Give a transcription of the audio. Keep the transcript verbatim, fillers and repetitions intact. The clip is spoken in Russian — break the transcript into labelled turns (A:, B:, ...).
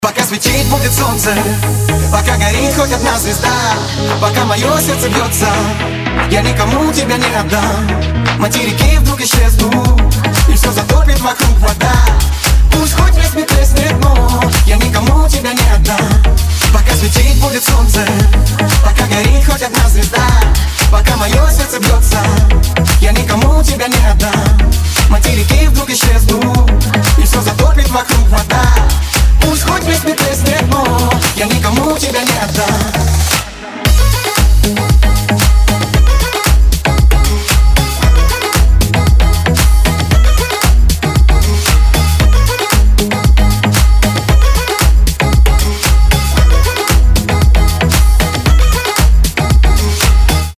A: Пока светить будет солнце, пока горит хоть одна звезда, пока мое сердце бьется, я никому тебя не отдам. Материки вдруг исчезнут, и все затопит вокруг вода. Пусть хоть весь мир треснет, но я никому тебя не отдам. Пока светить будет солнце, пока горит хоть одна звезда, пока мое сердце бьется, я никому тебя не отдам. Материки вдруг исчезнут, и все затопит вокруг вода. Пусть хоть весь мир треснет, но я никому тебя не отдам.